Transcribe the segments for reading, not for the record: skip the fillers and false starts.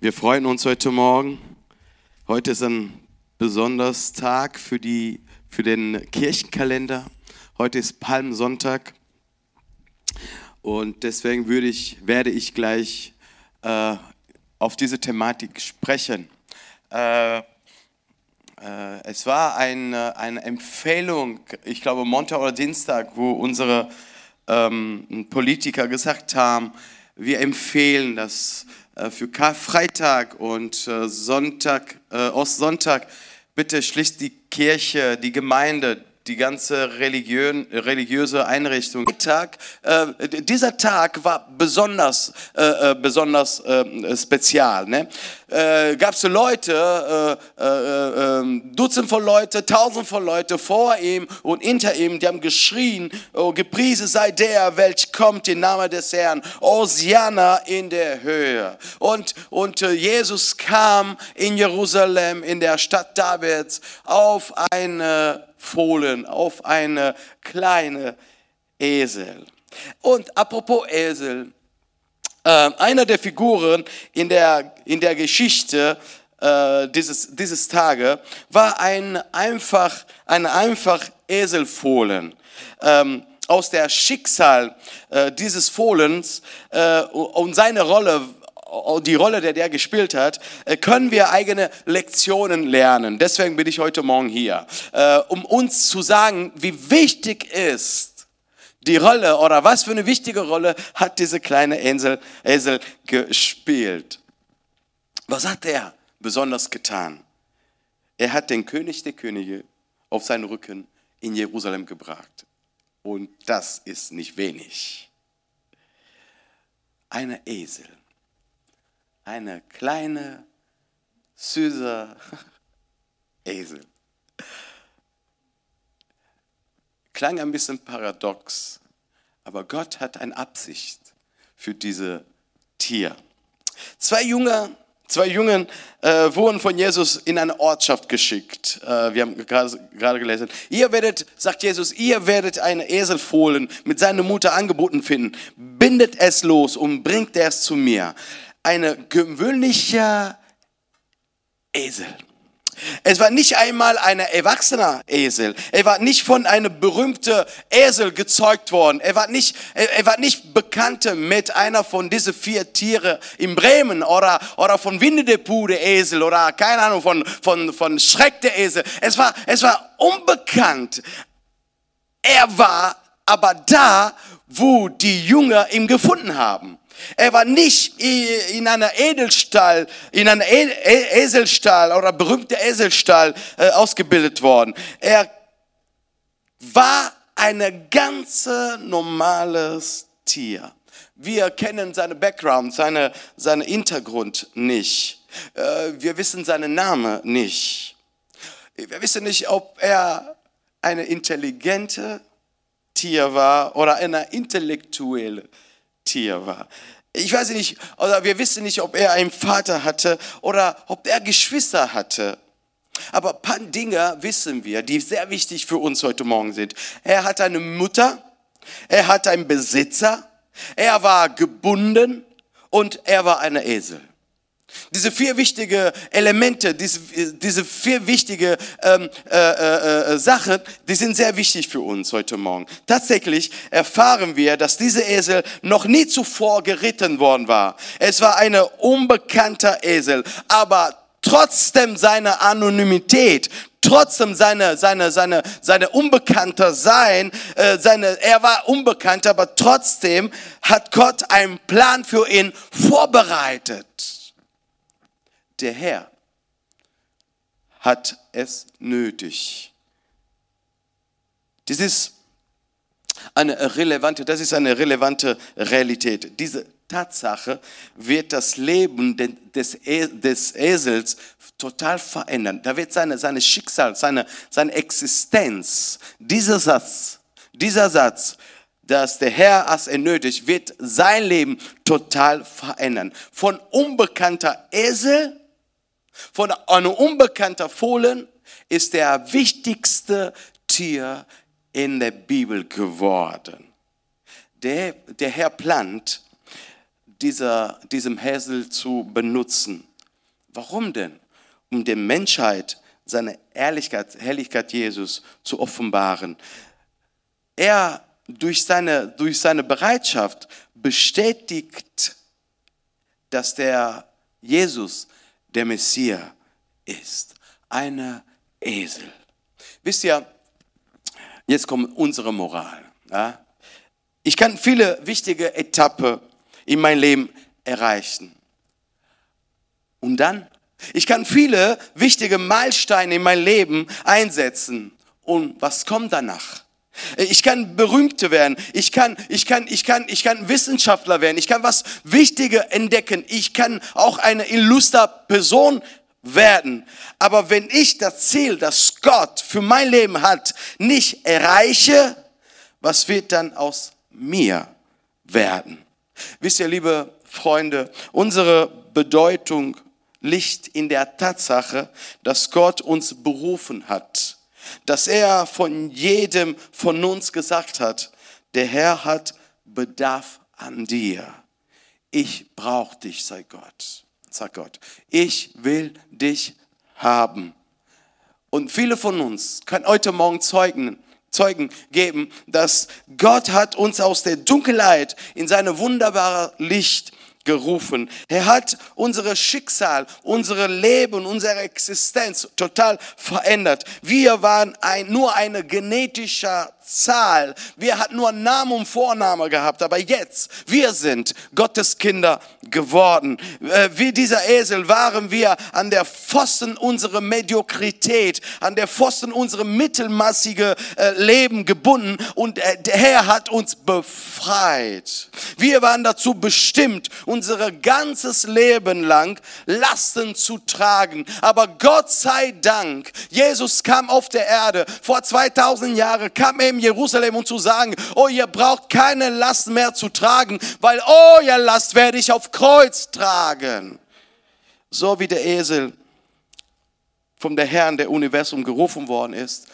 Wir freuen uns heute Morgen. Heute ist ein besonderer Tag für den Kirchenkalender. Heute ist Palmsonntag und deswegen werde ich gleich auf diese Thematik sprechen. Es war eine Empfehlung, ich glaube Montag oder Dienstag, wo unsere Politiker gesagt haben, wir empfehlen das für Karfreitag und Sonntag, Ostsonntag, bitte schließt die Kirche, die Gemeinde, die ganze religiöse Einrichtung. Dieser Tag war besonders spezial. Ne? Gab es Leute, Dutzend von Leute, Tausend von Leute vor ihm und hinter ihm, die haben geschrien, oh, gepriesen sei der, welch kommt im Namen des Herrn, Hosianna in der Höhe. Und Jesus kam in Jerusalem, in der Stadt Davids, auf eine Fohlen, auf eine kleine Esel. Und apropos Esel, einer der Figuren in der Geschichte dieses Tages war ein einfach Eselfohlen. Aus der Schicksal dieses Fohlens und seine Rolle, die Rolle, der gespielt hat, können wir eigene Lektionen lernen. Deswegen bin ich heute Morgen hier, um uns zu sagen, wie wichtig ist die Rolle oder was für eine wichtige Rolle hat diese kleine Esel gespielt. Was hat er besonders getan? Er hat den König der Könige auf seinen Rücken in Jerusalem gebracht. Und das ist nicht wenig. Eine Esel. Eine kleine, süße Esel. Klang ein bisschen paradox, aber Gott hat eine Absicht für dieses Tier. Zwei Jungen wurden von Jesus in eine Ortschaft geschickt. Wir haben gerade gelesen. Sagt Jesus, ihr werdet einen Eselfohlen mit seiner Mutter angeboten finden. Bindet es los und bringt es zu mir. Eine gewöhnliche Esel. Es war nicht einmal ein erwachsener Esel. Er war nicht von einem berühmten Esel gezeugt worden. Er war nicht bekannt mit einer von diesen 4 Tieren in Bremen oder von Winnie the Pooh der Esel oder keine Ahnung von Schreck der Esel. Es war unbekannt. Er war aber da, wo die Jünger ihn gefunden haben. Er war nicht in einer Eselstall oder berühmter Eselstall ausgebildet worden. Er war ein ganz normales Tier. Wir kennen seinen Background, seinen Hintergrund nicht. Wir wissen seinen Namen nicht. Wir wissen nicht, ob er ein intelligentes Tier war oder ein intellektuelles Tier war. Ich weiß nicht, oder wir wissen nicht, ob er einen Vater hatte oder ob er Geschwister hatte. Aber ein paar Dinge wissen wir, die sehr wichtig für uns heute Morgen sind. Er hat eine Mutter, er hat einen Besitzer, er war gebunden und er war ein Esel. Diese 4 wichtige Elemente, diese 4 wichtige Sachen, die sind sehr wichtig für uns heute Morgen. Tatsächlich erfahren wir, dass dieser Esel noch nie zuvor geritten worden war. Es war ein unbekannter Esel, aber trotzdem seiner Anonymität, trotzdem seine unbekannter Sein, er war unbekannt, aber trotzdem hat Gott einen Plan für ihn vorbereitet. Der Herr hat es nötig. Das ist eine relevante Realität. Diese Tatsache wird das Leben des Esels total verändern. Da wird seine Schicksal, seine Existenz, dieser Satz, dass der Herr es nötigt, wird sein Leben total verändern. Von unbekannter Esel, von einem unbekannten Fohlen ist der wichtigste Tier in der Bibel geworden. Der Herr plant, diesem Esel zu benutzen. Warum denn? Um der Menschheit seine Herrlichkeit Jesus zu offenbaren. Er durch seine Bereitschaft bestätigt, dass der Jesus der Messias ist. Eine Esel. Wisst ihr, jetzt kommt unsere Moral. Ja? Ich kann viele wichtige Etappen in meinem Leben erreichen. Und dann? Ich kann viele wichtige Meilensteine in meinem Leben einsetzen. Und was kommt danach? Ich kann Berühmte werden. Ich kann Wissenschaftler werden. Ich kann was Wichtiges entdecken. Ich kann auch eine illustre Person werden. Aber wenn ich das Ziel, das Gott für mein Leben hat, nicht erreiche, was wird dann aus mir werden? Wisst ihr, liebe Freunde, unsere Bedeutung liegt in der Tatsache, dass Gott uns berufen hat. Dass er von jedem von uns gesagt hat, der Herr hat Bedarf an dir. Ich brauche dich, sagt Gott. Ich will dich haben. Und viele von uns können heute Morgen Zeugen geben, dass Gott hat uns aus der Dunkelheit in seine wunderbare Licht gerufen. Er hat unser Schicksal, unser Leben, unsere Existenz total verändert. Wir waren nur eine genetische Zahl. Wir hatten nur Namen und Vorname gehabt, aber jetzt, wir sind Gottes Kinder geworden. Wie dieser Esel waren wir an der Pfosten unserer Mediokrität, an der Pfosten unserer mittelmaßigen Leben gebunden und der Herr hat uns befreit. Wir waren dazu bestimmt, unser ganzes Leben lang Lasten zu tragen. Aber Gott sei Dank, Jesus kam auf der Erde, vor 2000 Jahren kam er in Jerusalem, um zu sagen, oh, ihr braucht keine Last mehr zu tragen, weil euer Last werde ich auf Kreuz tragen. So wie der Esel vom der Herrn der Universum gerufen worden ist,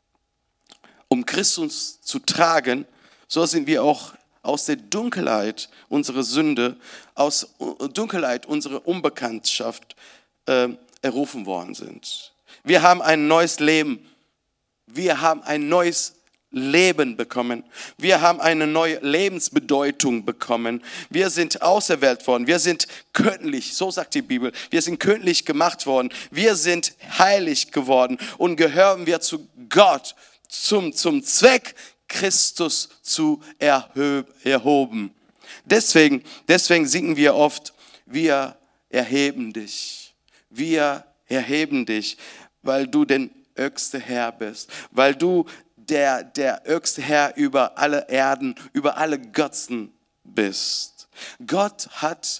um Christus zu tragen, so sind wir auch aus der Dunkelheit unserer Sünde, aus Dunkelheit unserer Unbekanntschaft errufen worden sind. Wir haben ein neues Leben. Wir haben ein neues Leben bekommen. Wir haben eine neue Lebensbedeutung bekommen. Wir sind auserwählt worden. Wir sind königlich, so sagt die Bibel. Wir sind königlich gemacht worden. Wir sind heilig geworden und gehören wir zu Gott zum Zweck, Christus zu erhoben. Deswegen singen wir oft, wir erheben dich. Wir erheben dich, weil du der höchste Herr bist, weil du der höchste Herr über alle Erden, über alle Götzen bist. Gott hat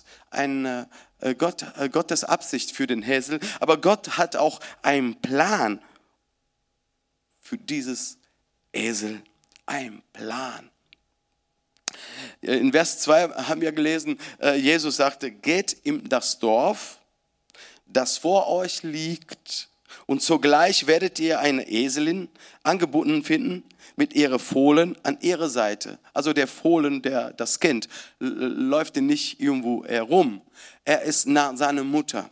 Gottes Absicht für den Esel, aber Gott hat auch einen Plan für dieses Esel. Ein Plan. In Vers 2 haben wir gelesen, Jesus sagte, geht in das Dorf, das vor euch liegt, und sogleich werdet ihr eine Eselin angebunden finden, mit ihren Fohlen an ihrer Seite. Also der Fohlen, das Kind, läuft nicht irgendwo herum. Er ist nach seiner Mutter.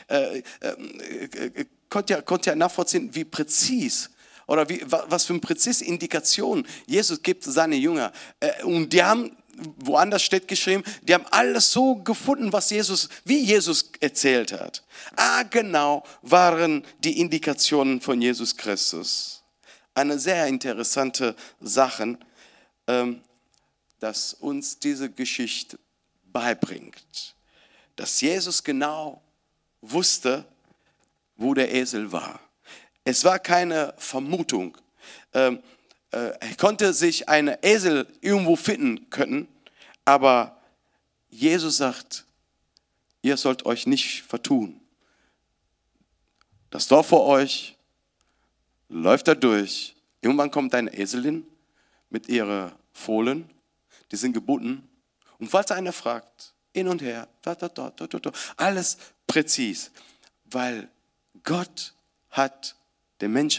Konnte ja nachvollziehen, wie präzis oder was für eine präzise Indikation Jesus gibt seine Jünger. Und die haben, woanders steht geschrieben, die haben alles so gefunden, wie Jesus erzählt hat. Genau waren die Indikationen von Jesus Christus. Eine sehr interessante Sache, dass uns diese Geschichte beibringt. Dass Jesus genau wusste, wo der Esel war. Es war keine Vermutung. Er konnte sich einen Esel irgendwo finden können, aber Jesus sagt, ihr sollt euch nicht vertun. Das Dorf vor euch läuft da durch. Irgendwann kommt eine Eselin mit ihren Fohlen, die sind gebunden. Und falls einer fragt, hin und her, alles präzis, weil Gott hat der Mensch,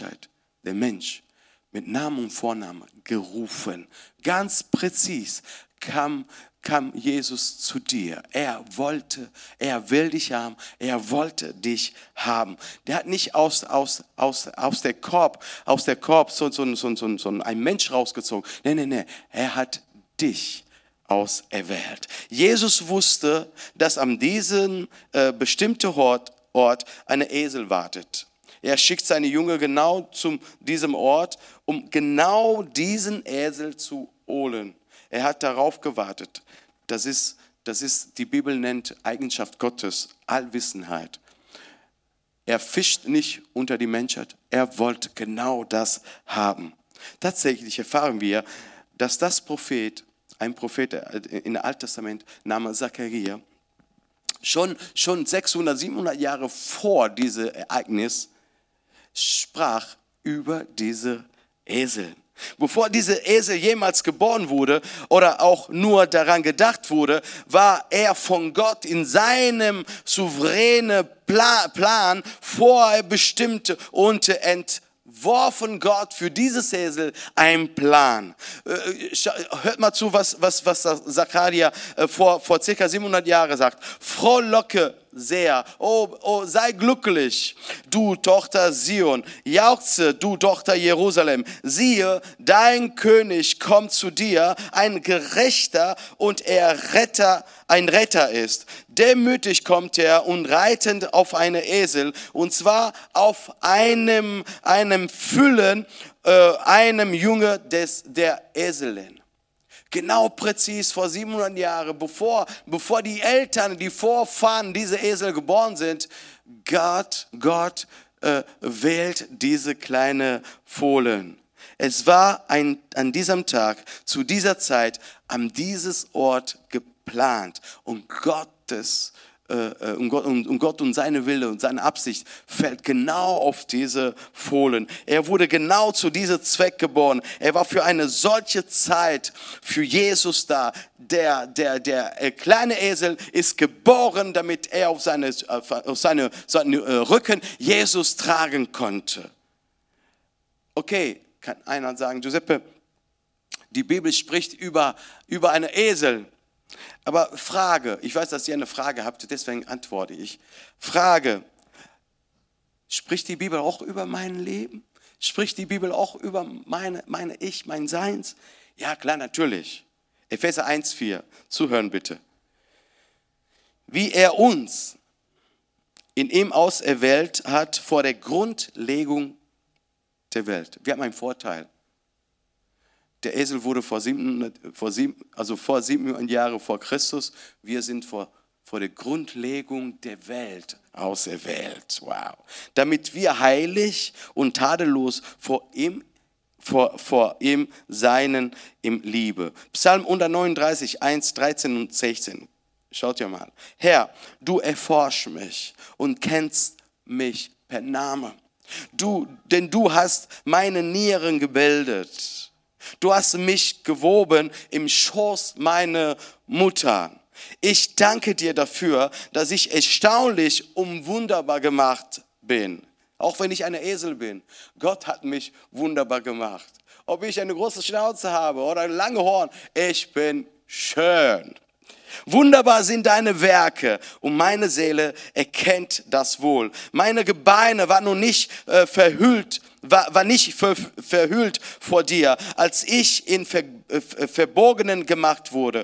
mit Namen und Vornamen gerufen. Ganz präzis kam kam Jesus zu dir. Er will dich haben, er wollte dich haben. Der hat nicht aus der Korb so ein Mensch rausgezogen. Nee, er hat dich auserwählt. Jesus wusste, dass an diesem bestimmten Ort eine Esel wartet. Er schickt seine Jünger genau zu diesem Ort, um genau diesen Esel zu holen. Er hat darauf gewartet. Das ist, die Bibel nennt Eigenschaft Gottes, Allwissenheit. Er fischt nicht unter die Menschheit. Er wollte genau das haben. Tatsächlich erfahren wir, dass ein Prophet im Alten Testament namens Zacharia, schon 600, 700 Jahre vor diesem Ereignis, sprach über diese Esel. Bevor dieser Esel jemals geboren wurde oder auch nur daran gedacht wurde, war er von Gott in seinem souveränen Plan vorbestimmt und entworfen Gott für dieses Esel einen Plan. Hört mal zu, was Zacharia vor ca. 700 Jahren sagt. Frohlocke sehr, oh, sei glücklich, du Tochter Zion, jauchze, du Tochter Jerusalem, siehe, dein König kommt zu dir, ein Gerechter und ein Retter ist. Demütig kommt er und reitend auf einen Esel, und zwar auf einem Füllen, einem Junge der Eselin. Genau präzis vor 700 Jahren, bevor die Eltern, die Vorfahren dieser Esel geboren sind, Gott wählt diese kleine Fohlen. Es war an diesem Tag, zu dieser Zeit, an dieses Ort geplant. Und Gott und seine Wille und seine Absicht fällt genau auf diese Fohlen. Er wurde genau zu diesem Zweck geboren. Er war für eine solche Zeit für Jesus da. Der kleine Esel ist geboren, damit er auf seine Rücken Jesus tragen konnte. Okay, kann einer sagen, Giuseppe, die Bibel spricht über einen Esel. Aber Frage, ich weiß, dass ihr eine Frage habt, deswegen antworte ich. Frage, spricht die Bibel auch über mein Leben? Spricht die Bibel auch über mein Seins? Ja, klar, natürlich. Epheser 1,4, zuhören bitte. Wie er uns in ihm auserwählt hat vor der Grundlegung der Welt. Wir haben einen Vorteil. Der Esel wurde vor 700 Jahren vor Christus. Wir sind vor der Grundlegung der Welt auserwählt. Wow. Damit wir heilig und tadellos vor ihm seien in Liebe. Psalm 139, 1, 13 und 16. Schaut ihr mal. Herr, du erforschst mich und kennst mich per Name. Denn du hast meine Nieren gebildet. Du hast mich gewoben im Schoß meiner Mutter. Ich danke dir dafür, dass ich erstaunlich und wunderbar gemacht bin. Auch wenn ich ein Esel bin. Gott hat mich wunderbar gemacht. Ob ich eine große Schnauze habe oder ein langes Horn, ich bin schön. Wunderbar sind deine Werke und meine Seele erkennt das wohl. Meine Gebeine waren nun nicht verhüllt vor dir, als ich in Verborgenen gemacht wurde.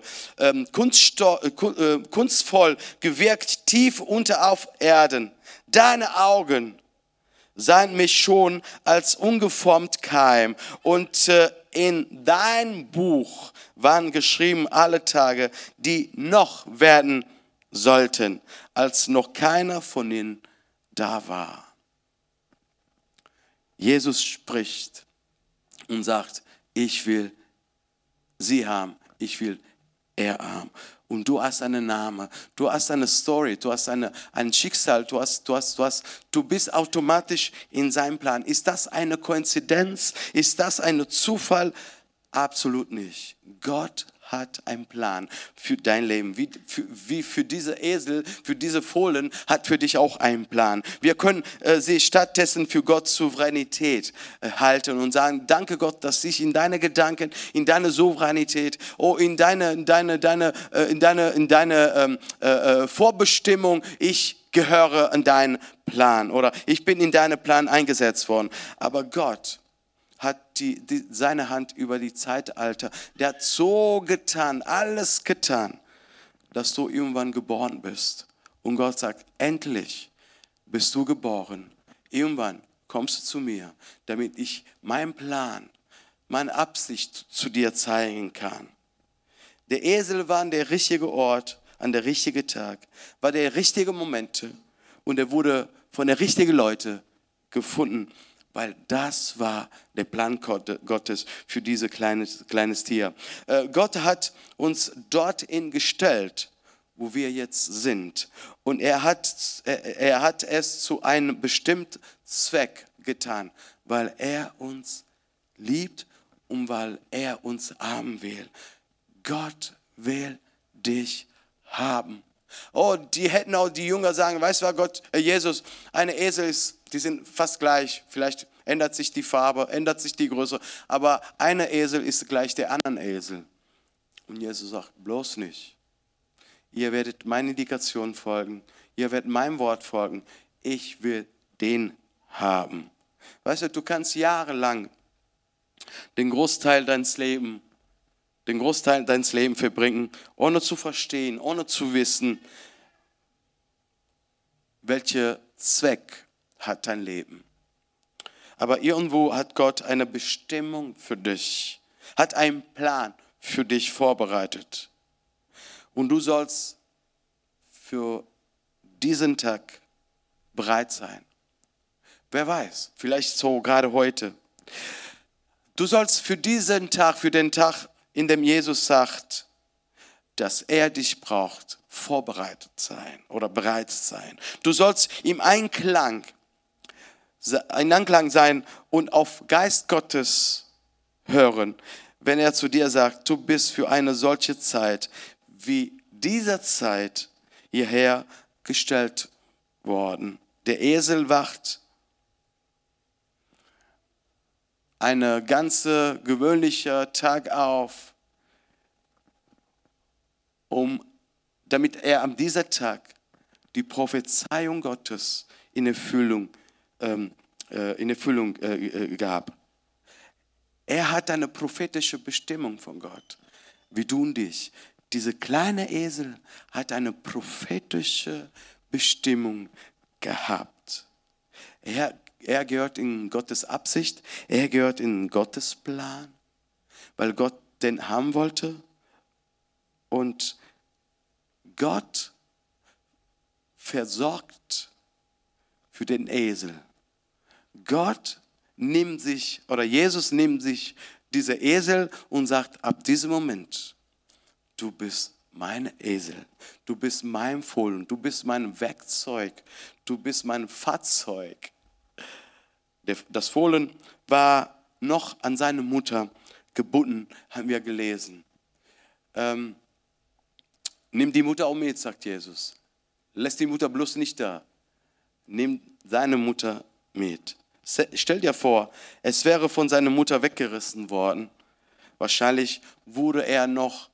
Kunstvoll gewirkt tief unter auf Erden. Deine Augen sahen mich schon als ungeformt Keim und in dein Buch waren geschrieben alle Tage, die noch werden sollten, als noch keiner von ihnen da war. Jesus spricht und sagt, ich will sie haben, ich will er haben. Und du hast einen Namen, du hast eine Story, du hast ein Schicksal, du bist automatisch in seinem Plan. Ist das eine Koinzidenz? Ist das ein Zufall? Absolut nicht. Gott hat einen Plan für dein Leben. Wie für diese Esel, für diese Fohlen hat für dich auch einen Plan. Wir können sie stattdessen für Gottes Souveränität halten und sagen, danke Gott, dass ich in deine Gedanken, in deine Souveränität, in deine Vorbestimmung, ich gehöre an deinen Plan oder ich bin in deinen Plan eingesetzt worden. Aber Gott hat seine Hand über die Zeitalter, der hat so getan, alles getan, dass du irgendwann geboren bist. Und Gott sagt, endlich bist du geboren. Irgendwann kommst du zu mir, damit ich meinen Plan, meine Absicht zu dir zeigen kann. Der Esel war an der richtigen Ort, an der richtigen Tag, war der richtige Momente und er wurde von den richtigen Leuten gefunden, weil das war der Plan Gottes für dieses kleines Tier. Gott hat uns dorthin gestellt, wo wir jetzt sind. Und er hat es zu einem bestimmten Zweck getan, weil er uns liebt und weil er uns haben will. Gott will dich haben. Oh, die hätten auch die Jünger sagen, weißt du was, Jesus, eine Esel ist, die sind fast gleich. Vielleicht ändert sich die Farbe, ändert sich die Größe, aber eine Esel ist gleich der anderen Esel. Und Jesus sagt, bloß nicht. Ihr werdet meine Indikation folgen, ihr werdet meinem Wort folgen. Ich will den haben. Weißt du kannst jahrelang den Großteil deines Lebens verbringen, ohne zu verstehen, ohne zu wissen, welcher Zweck hat dein Leben. Aber irgendwo hat Gott eine Bestimmung für dich, hat einen Plan für dich vorbereitet. Und du sollst für diesen Tag bereit sein. Wer weiß, vielleicht so gerade heute. Du sollst für diesen Tag, für den Tag, in dem Jesus sagt, dass er dich braucht, vorbereitet sein oder bereit sein. Du sollst im Einklang sein und auf Geist Gottes hören, wenn er zu dir sagt, du bist für eine solche Zeit wie dieser Zeit hierher gestellt worden. Der Esel wacht ein ganzer gewöhnlicher Tag auf, damit er an diesem Tag die Prophezeiung Gottes in Erfüllung gab. Er hat eine prophetische Bestimmung von Gott, wie du und ich. Dieser kleine Esel hat eine prophetische Bestimmung gehabt. Er gehört in Gottes Absicht, er gehört in Gottes Plan, weil Gott den haben wollte. Und Gott versorgt für den Esel. Jesus nimmt sich diese Esel und sagt, ab diesem Moment, du bist mein Esel, du bist mein Fohlen, du bist mein Werkzeug, du bist mein Fahrzeug. Das Fohlen war noch an seine Mutter gebunden, haben wir gelesen. Nimm die Mutter auch mit, sagt Jesus. Lässt die Mutter bloß nicht da. Nimm seine Mutter mit. Stell dir vor, es wäre von seiner Mutter weggerissen worden. Wahrscheinlich wurde er noch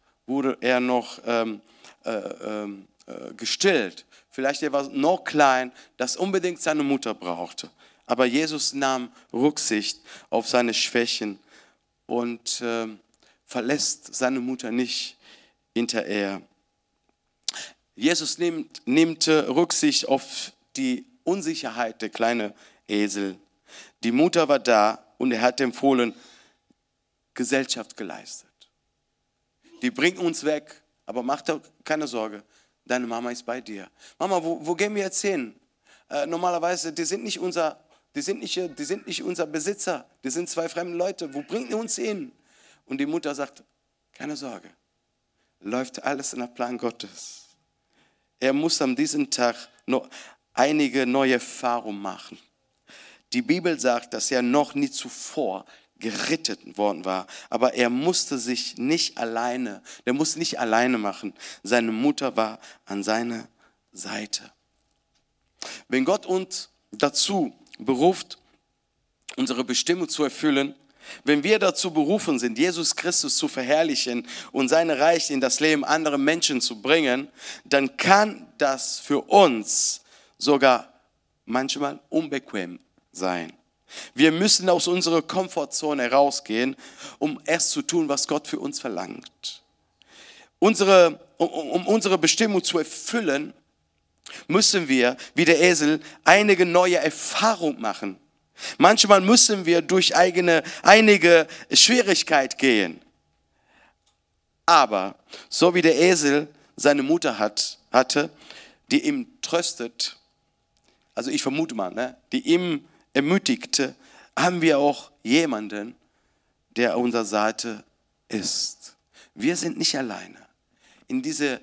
gestillt. Vielleicht er war noch klein, dass unbedingt seine Mutter brauchte. Aber Jesus nahm Rücksicht auf seine Schwächen und verlässt seine Mutter nicht hinterher. Jesus nimmt Rücksicht auf die Unsicherheit der kleinen Esel. Die Mutter war da und er hat dem Fohlen Gesellschaft geleistet. Die bringt uns weg, aber mach dir keine Sorge, deine Mama ist bei dir. Mama, wo gehen wir jetzt hin? Normalerweise, die sind nicht unser Besitzer, die sind zwei fremde Leute, wo bringt ihr uns hin? Und die Mutter sagt, keine Sorge, läuft alles nach Plan Gottes. Er muss an diesem Tag noch einige neue Erfahrungen machen. Die Bibel sagt, dass er noch nie zuvor geritten worden war. Aber er musste sich nicht alleine, der musste nicht alleine machen. Seine Mutter war an seiner Seite. Wenn Gott uns dazu beruft, unsere Bestimmung zu erfüllen, wenn wir dazu berufen sind, Jesus Christus zu verherrlichen und sein Reich in das Leben anderer Menschen zu bringen, dann kann das für uns sogar manchmal unbequem sein. Wir müssen aus unserer Komfortzone herausgehen, um erst zu tun, was Gott für uns verlangt. Um unsere Bestimmung zu erfüllen, müssen wir, wie der Esel, einige neue Erfahrungen machen. Manchmal müssen wir durch einige Schwierigkeiten gehen. Aber so wie der Esel seine Mutter hatte, die ihm tröstet, also ich vermute mal, die ihm ermutigte, haben wir auch jemanden, der an unserer Seite ist. Wir sind nicht alleine. In der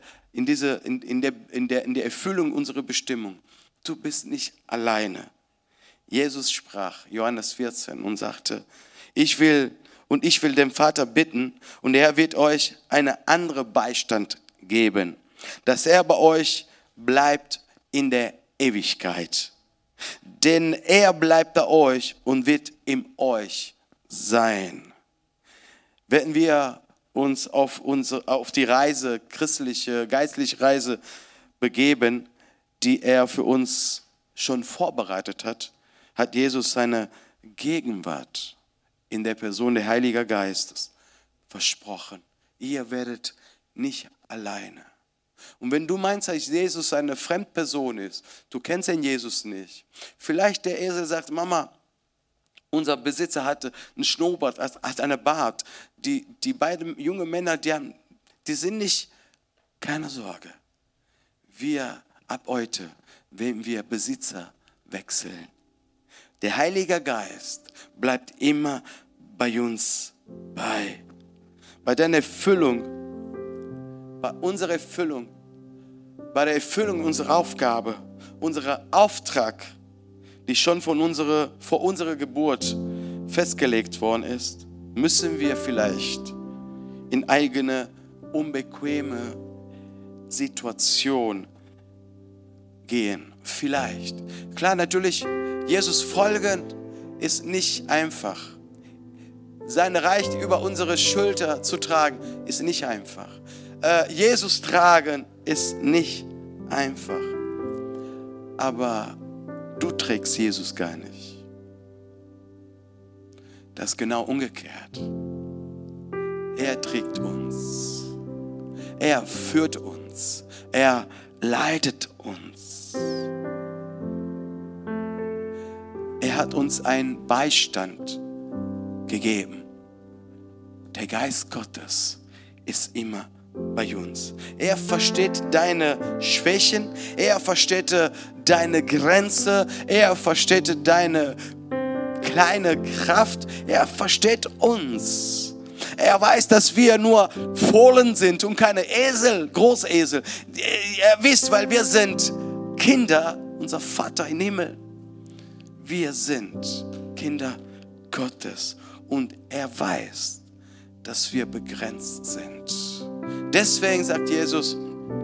Erfüllung unserer Bestimmung. Du bist nicht alleine. Jesus sprach, Johannes 14, und sagte, ich will den Vater bitten, und er wird euch einen anderen Beistand geben, dass er bei euch bleibt in der Ewigkeit. Denn er bleibt bei euch und wird in euch sein. Werden wir uns auf die Reise, christliche, geistliche Reise begeben, die er für uns schon vorbereitet hat, hat Jesus seine Gegenwart in der Person des Heiligen Geistes versprochen. Ihr werdet nicht alleine. Und wenn du meinst, dass Jesus eine Fremdperson ist, du kennst den Jesus nicht. Vielleicht der Esel sagt, Mama, unser Besitzer hatte einen Schnurrbart, hat einen Bart. Die beiden jungen Männer, die sind nicht, keine Sorge. Wir ab heute werden wir Besitzer wechseln. Der Heilige Geist bleibt immer bei uns bei. Bei deiner Erfüllung, bei unserer Erfüllung, bei der Erfüllung unserer Aufgabe, unserer Auftrag, die schon vor unserer Geburt festgelegt worden ist, müssen wir vielleicht in eigene unbequeme Situation gehen. Vielleicht. Klar, natürlich, Jesus folgen ist nicht einfach. Sein Reich über unsere Schulter zu tragen, ist nicht einfach. Jesus tragen ist nicht einfach. Aber du trägst Jesus gar nicht. Das ist genau umgekehrt. Er trägt uns. Er führt uns. Er leitet uns. Er hat uns einen Beistand gegeben. Der Geist Gottes ist immer bei uns. Er versteht deine Schwächen, er versteht deine Grenze, er versteht deine kleine Kraft, er versteht uns. Er weiß, dass wir nur Fohlen sind und keine Esel, Großesel. Er wisst, weil wir sind Kinder, unser Vater im Himmel. Wir sind Kinder Gottes und er weiß, dass wir begrenzt sind. Deswegen sagt Jesus,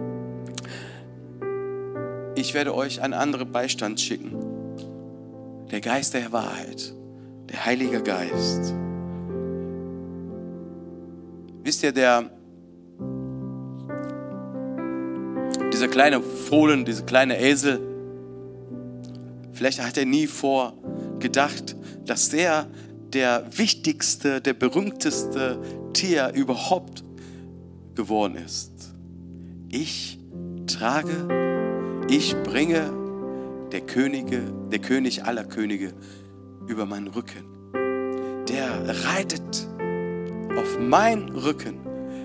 ich werde euch einen anderen Beistand schicken. Der Geist der Wahrheit, der Heilige Geist. Wisst ihr, dieser kleine Fohlen, dieser kleine Esel, vielleicht hat er nie gedacht, dass der wichtigste, der berühmteste Tier überhaupt geworden ist. Ich bringe der König aller Könige über meinen Rücken. Der reitet auf meinen Rücken.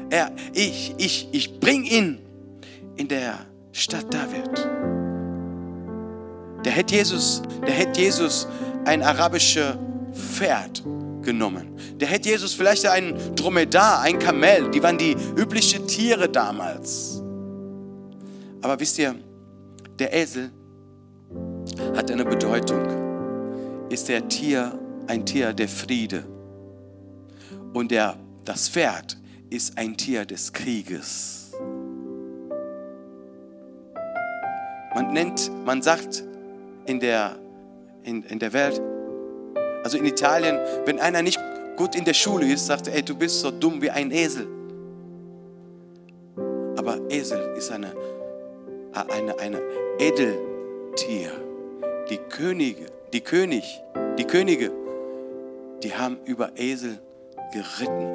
Ich bringe ihn in der Stadt David. Der hätte Jesus ein arabisches Pferd genommen. Der hätte Jesus vielleicht ein Dromedar, ein Kamel, die waren die üblichen Tiere damals. Aber wisst ihr, der Esel hat eine Bedeutung. Ist ein Tier der Friede. Und das Pferd ist ein Tier des Krieges. Man sagt in der Welt, also in Italien, wenn einer nicht gut in der Schule ist, sagt er, ey, du bist so dumm wie ein Esel. Aber Esel ist eine Edeltier. Die Könige, die haben über Esel geritten.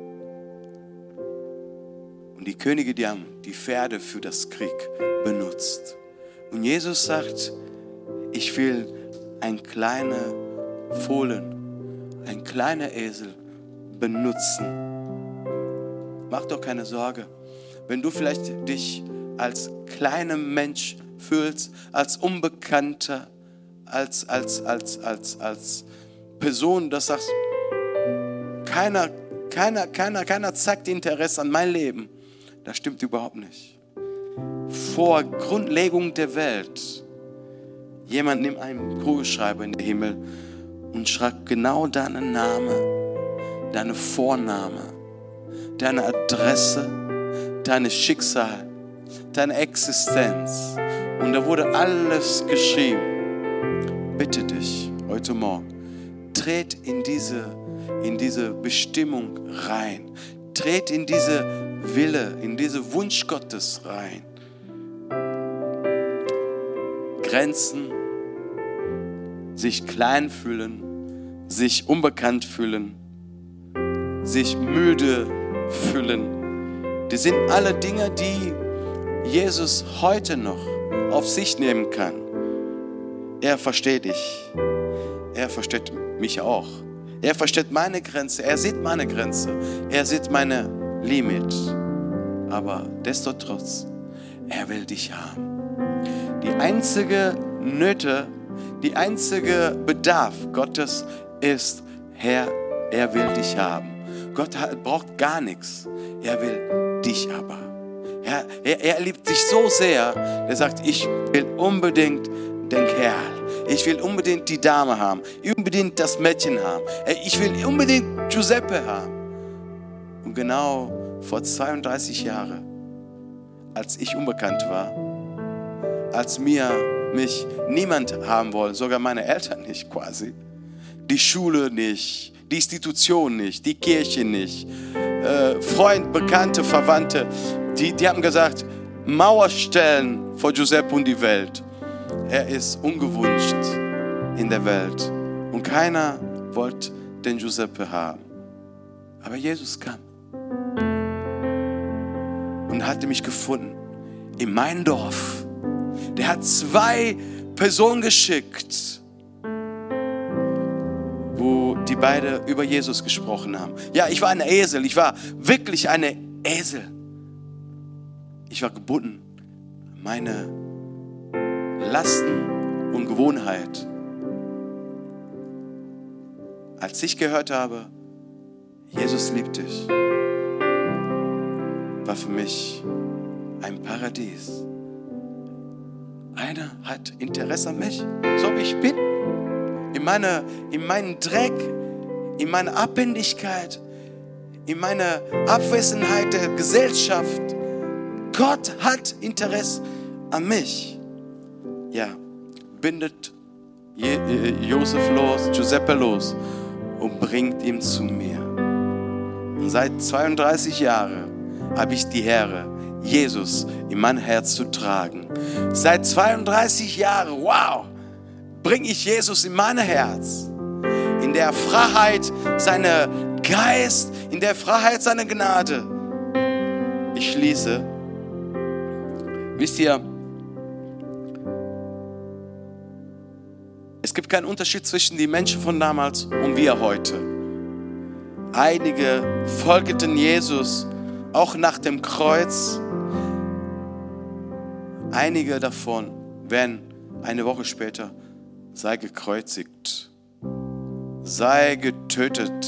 Und die Könige, die haben die Pferde für das Krieg benutzt. Und Jesus sagt, ich will ein kleiner Fohlen, ein kleiner Esel benutzen. Mach doch keine Sorge. Wenn du vielleicht dich als kleiner Mensch fühlst, als Unbekannter, als Person, das sagst, keiner zeigt Interesse an mein Leben. Das stimmt überhaupt nicht. Vor Grundlegung der Welt, jemand nimmt einen Kugelschreiber in den Himmel und schreibt genau deinen Namen, deine Vorname, deine Adresse, dein Schicksal, deine Existenz. Und da wurde alles geschrieben. Bitte dich, heute Morgen, tritt in diese Bestimmung rein. Tritt in diese Wille, in diese Wunsch Gottes rein. Grenzen, sich klein fühlen, sich unbekannt fühlen, sich müde fühlen. Die sind alle Dinge, die Jesus heute noch auf sich nehmen kann. Er versteht dich. Er versteht mich auch. Er versteht meine Grenze. Er sieht meine Grenze. Er sieht meine Limit. Aber destotrotz, er will dich haben. Die einzige Nöte, die einzige Bedarf Gottes ist, Herr, er will dich haben. Gott braucht gar nichts. Er will dich aber. Er liebt dich so sehr, er sagt, ich will unbedingt den Kerl. Ich will unbedingt die Dame haben. Unbedingt das Mädchen haben. Ich will unbedingt Giuseppe haben. Und genau vor 32 Jahren, als ich unbekannt war, als mich niemand haben wollte, sogar meine Eltern nicht quasi, die Schule nicht, die Institution nicht, die Kirche nicht, Freund, Bekannte, Verwandte, die haben gesagt, Mauer stellen vor Giuseppe und die Welt. Er ist ungewünscht in der Welt und keiner wollte den Giuseppe haben. Aber Jesus kam und hatte mich gefunden in meinem Dorf. Der hat 2 Personen geschickt, wo die beide über Jesus gesprochen haben. Ja, ich war ein Esel. Ich war wirklich eine Esel. Ich war gebunden. Meine Lasten und Gewohnheit. Als ich gehört habe, Jesus liebt dich, war für mich ein Paradies. Einer hat Interesse an mich, so wie ich bin. In meinem Dreck, in meiner Abhängigkeit, in meiner Abwesenheit der Gesellschaft. Gott hat Interesse an mich. Ja, bindet Josef los, Giuseppe los und bringt ihn zu mir. Und seit 32 Jahren habe ich die Ehre, Jesus in mein Herz zu tragen. Seit 32 Jahren, wow, bringe ich Jesus in mein Herz. In der Freiheit seiner Geist, in der Freiheit seiner Gnade. Ich schließe. Wisst ihr, es gibt keinen Unterschied zwischen den Menschen von damals und wir heute. Einige folgten Jesus auch nach dem Kreuz. Einige davon werden eine Woche später sei gekreuzigt, sei getötet.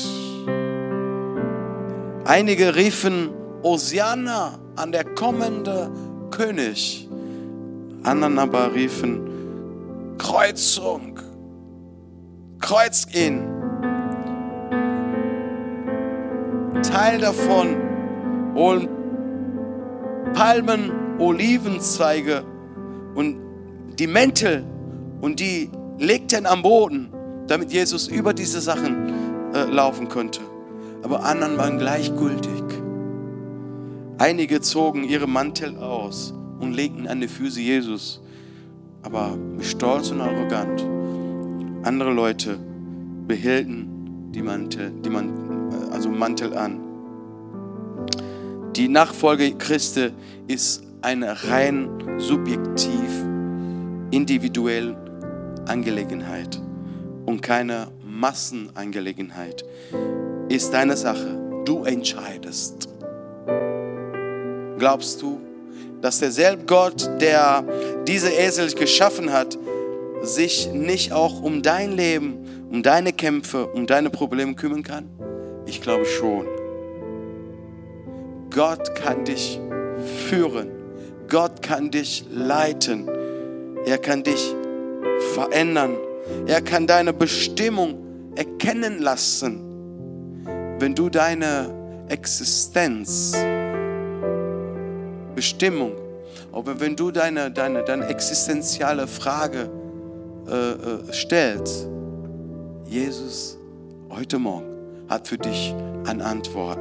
Einige riefen Hosianna an der kommende König. Anderen aber riefen Kreuzung, kreuz ihn. Teil davon holen Palmen, Olivenzweige und die Mäntel und die legten am Boden, damit Jesus über diese Sachen laufen konnte. Aber anderen waren gleichgültig. Einige zogen ihre Mantel aus und legten an die Füße Jesus, aber stolz und arrogant. Andere Leute behielten die Mantel an. Die Nachfolge Christi ist eine rein subjektiv, individuelle Angelegenheit und keine Massenangelegenheit. Ist deine Sache. Du entscheidest. Glaubst du, dass derselbe Gott, der diese Esel geschaffen hat, sich nicht auch um dein Leben, um deine Kämpfe, um deine Probleme kümmern kann? Ich glaube schon. Gott kann dich führen. Gott kann dich leiten. Er kann dich verändern. Er kann deine Bestimmung erkennen lassen, wenn du deine Existenz, Bestimmung, aber wenn du deine existenzielle Frage stellst, Jesus heute Morgen hat für dich eine Antwort.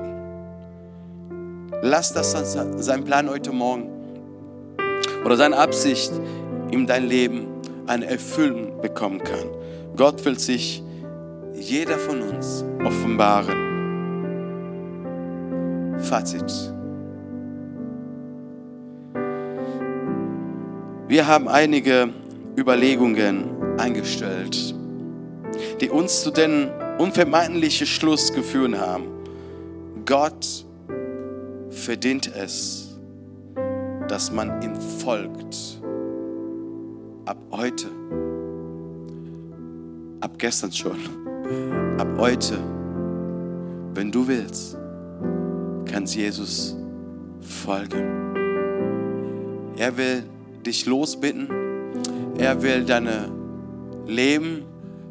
Lass das sein Plan heute Morgen oder seine Absicht in dein Leben eine Erfüllung bekommen kann. Gott will sich jeder von uns offenbaren. Fazit. Wir haben einige Überlegungen eingestellt, die uns zu dem unvermeidlichen Schluss geführt haben. Gott verdient es, dass man ihm folgt. Ab heute, ab gestern schon, ab heute, wenn du willst, kannst Jesus folgen. Er will dich losbitten. Er will deine Leben,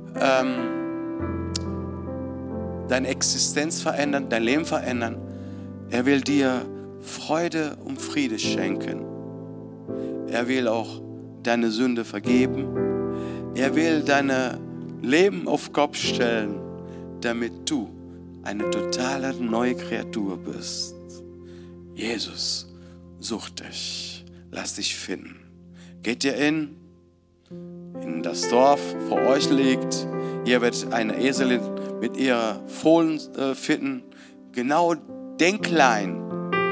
deine Existenz verändern, dein Leben verändern. Er will dir Freude und Friede schenken. Er will auch deine Sünde vergeben. Er will dein Leben auf Kopf stellen, damit du eine totale neue Kreatur bist. Jesus sucht dich. Lass dich finden. Geht ihr in das Dorf, vor euch liegt. Ihr werdet eine Eselin mit ihrer Fohlen finden. Genau den Kleinen.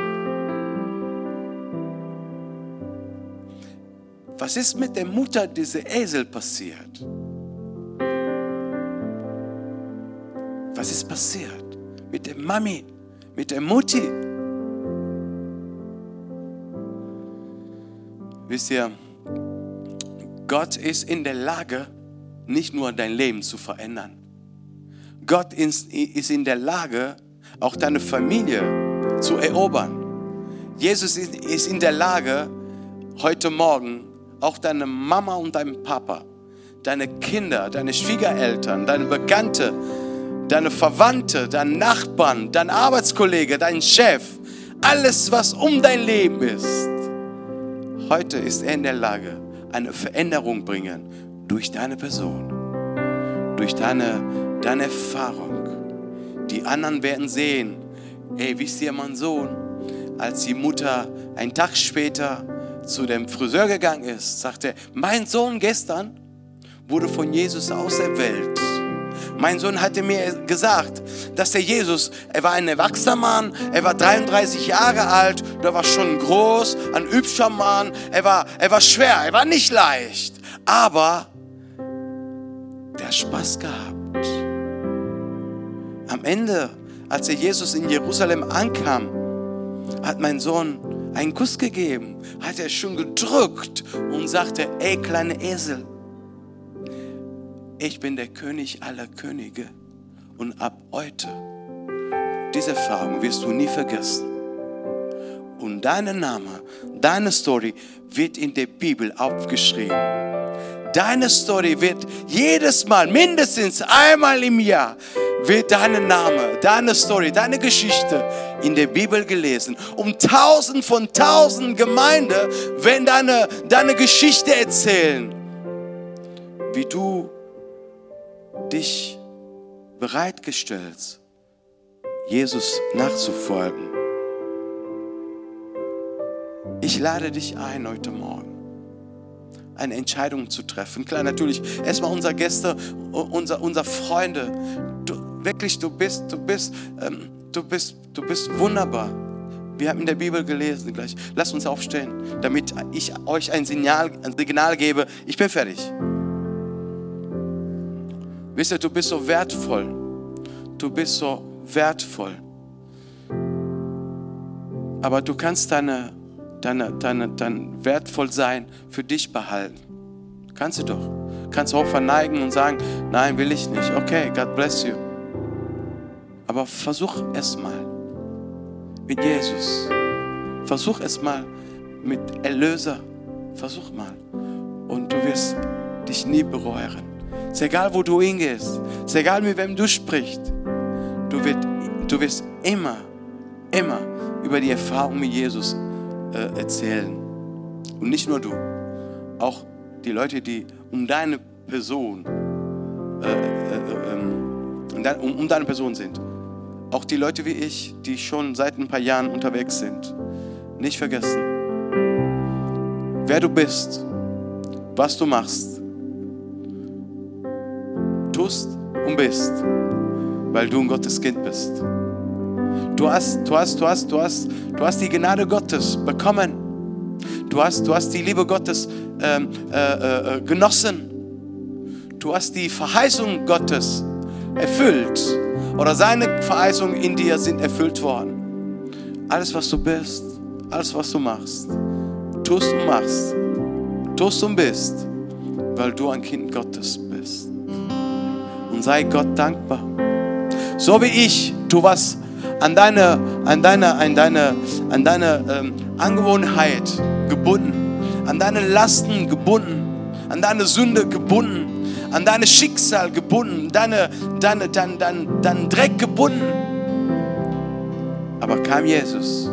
Was ist mit der Mutter dieser Esel passiert? Was ist passiert mit der Mami, mit der Mutti? Wisst ihr, Gott ist in der Lage, nicht nur dein Leben zu verändern. Gott ist in der Lage, auch deine Familie zu erobern. Jesus ist in der Lage, heute Morgen auch deine Mama und deinen Papa, deine Kinder, deine Schwiegereltern, deine Bekannte, deine Verwandte, deine Nachbarn, dein Arbeitskollege, dein Chef, alles, was um dein Leben ist. Heute ist er in der Lage, eine Veränderung bringen durch deine Person, durch deine Erfahrung. Die anderen werden sehen, hey, wisst ihr, mein Sohn, als die Mutter einen Tag später zu dem Friseur gegangen ist, sagte er, mein Sohn gestern wurde von Jesus auserwählt. Mein Sohn hatte mir gesagt, dass der Jesus, er war ein erwachsener Mann, er war 33 Jahre alt, er war schon groß, ein hübscher Mann, er war schwer, er war nicht leicht, aber der hat Spaß gehabt. Am Ende, als Jesus in Jerusalem ankam, hat mein Sohn einen Kuss gegeben, hat er schon gedrückt und sagte, ey, kleine Esel, ich bin der König aller Könige und ab heute, diese Erfahrung wirst du nie vergessen. Und dein Name, deine Story wird in der Bibel aufgeschrieben. Deine Story wird jedes Mal, mindestens einmal im Jahr, wird dein Name, deine Story, deine Geschichte in der Bibel gelesen. Um 1000 von 1000 Gemeinden werden deine Geschichte erzählen, wie du dich bereitgestellt hast, Jesus nachzufolgen. Ich lade dich ein, heute Morgen eine Entscheidung zu treffen. Klar, natürlich, erstmal unsere Gäste, unsere Freunde. Du bist wunderbar. Wir haben in der Bibel gelesen gleich. Lasst uns aufstehen, damit ich euch ein Signal gebe. Ich bin fertig. Wisst ihr, du bist so wertvoll. Du bist so wertvoll. Aber du kannst dein wertvoll sein für dich behalten. Kannst du doch. Kannst du auch verneigen und sagen, nein, will ich nicht. Okay, God bless you. Aber versuch es mal mit Jesus. Versuch es mal mit Erlöser. Versuch mal. Und du wirst dich nie bereuen. Es ist egal, wo du hingehst. Es ist egal, mit wem du sprichst. Du wirst immer über die Erfahrung mit Jesus erzählen. Und nicht nur du. Auch die Leute, die um deine Person um deine Person sind. Auch die Leute wie ich, die schon seit ein paar Jahren unterwegs sind. Nicht vergessen, wer du bist, was du machst, tust und bist, weil du ein Gottes Kind bist. Du hast die Gnade Gottes bekommen. Du hast die Liebe Gottes genossen. Du hast die Verheißung Gottes erfüllt. Oder seine Verheißungen in dir sind erfüllt worden. Alles, was du bist, alles, was du machst, tust und machst, tust und bist, weil du ein Kind Gottes bist. Und sei Gott dankbar. So wie ich, du warst an deine Angewohnheit gebunden, an deine Lasten gebunden, an deine Sünde gebunden, an dein Schicksal gebunden, dein Dreck gebunden. Aber kam Jesus.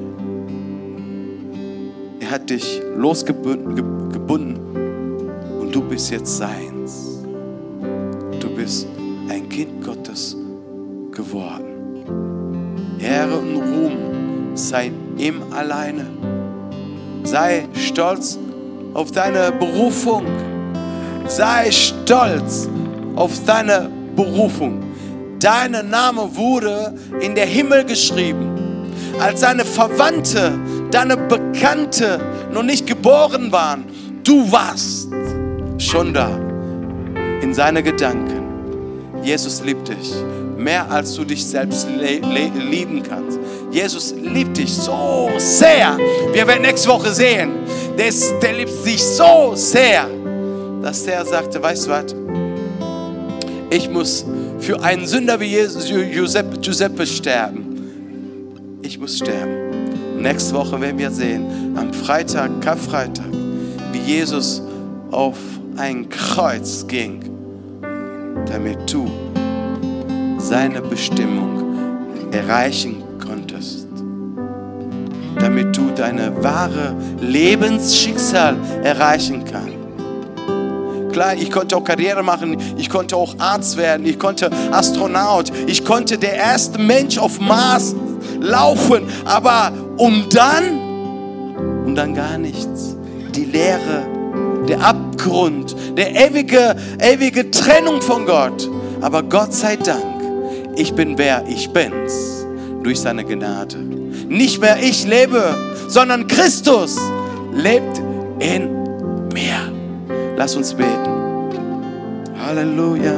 Er hat dich losgebunden und du bist jetzt seins. Du bist ein Kind Gottes geworden. Ehre und Ruhm sei ihm alleine. Sei stolz auf deine Berufung. Sei stolz auf deine Berufung. Dein Name wurde in der Himmel geschrieben. Als deine Verwandte, deine Bekannte noch nicht geboren waren, du warst schon da in seine Gedanken. Jesus liebt dich mehr, als du dich selbst lieben kannst. Jesus liebt dich so sehr. Wir werden nächste Woche sehen. Der liebt dich so sehr, dass der sagte, weißt du was? Ich muss für einen Sünder wie Giuseppe sterben. Ich muss sterben. Nächste Woche werden wir sehen, am Freitag, Karfreitag, wie Jesus auf ein Kreuz ging, damit du seine Bestimmung erreichen konntest. Damit du deine wahre Lebensschicksal erreichen kannst. Klar, ich konnte auch Karriere machen, ich konnte auch Arzt werden, ich konnte Astronaut, ich konnte der erste Mensch auf Mars laufen, aber und dann gar nichts. Die Leere, der Abgrund, der ewige Trennung von Gott. Aber Gott sei Dank, ich bin wer ich bin's, durch seine Gnade. Nicht mehr ich lebe, sondern Christus lebt in mir. Lass uns beten. Halleluja.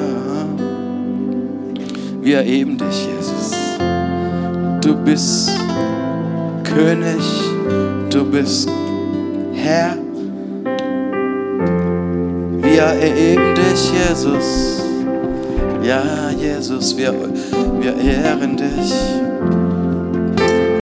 Wir erheben dich, Jesus. Du bist König, du bist Herr. Wir erheben dich, Jesus. Ja, Jesus, wir ehren dich.